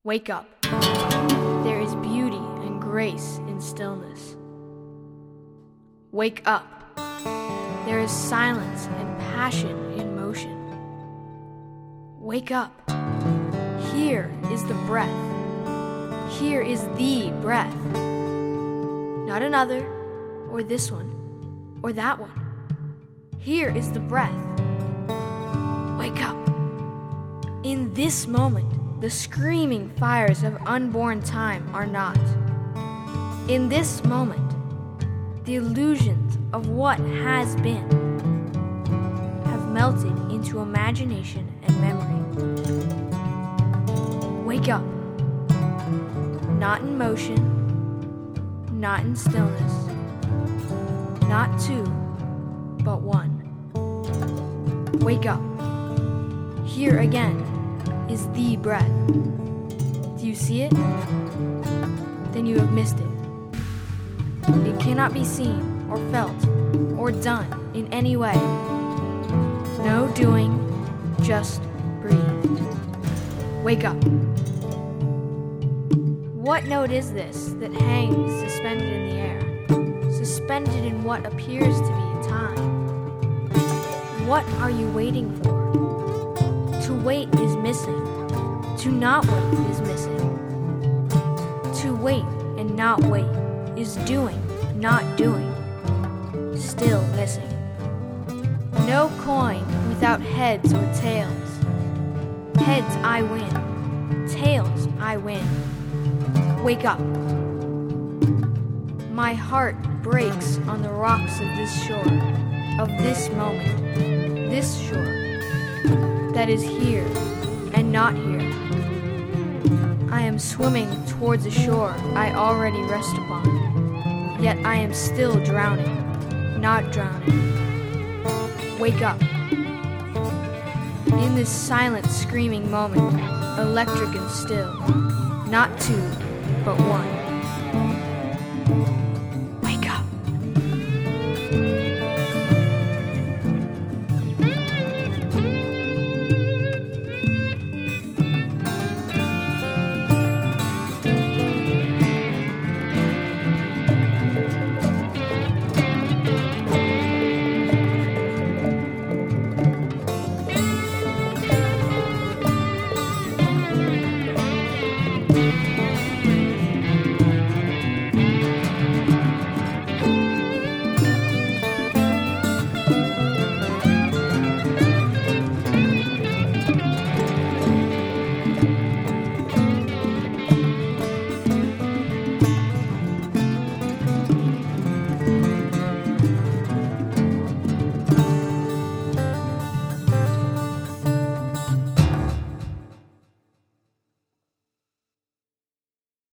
Wake up. There is beauty and grace in stillness. Wake up. There is silence and passion in motion. Wake up. Here is the breath. Here is the breath. Not another, or this one, or that one. Here is the breath. Wake up. In this moment, the screaming fires of unborn time are not. In this moment, the illusions of what has been have melted into imagination and memory. Wake up. Not in motion, not in stillness, not two, but one. Wake up. Here again is the breath. Do you see it? Then you have missed it. It cannot be seen or felt or done in any way. No doing, just breathe. Wake up. What note is this that hangs suspended in the air? Suspended in what appears to be time? What are you waiting for? To wait is missing. To not wait is missing. To wait and not wait is doing, not doing. Still missing. No coin without heads or tails. Heads I win. Tails I win. Wake up. My heart breaks on the rocks of this shore, of this moment, this shore. That is here and not here. I am swimming towards a shore I already rest upon, yet I am still drowning, not drowning. Wake up. In this silent screaming moment, electric and still, not two, but one.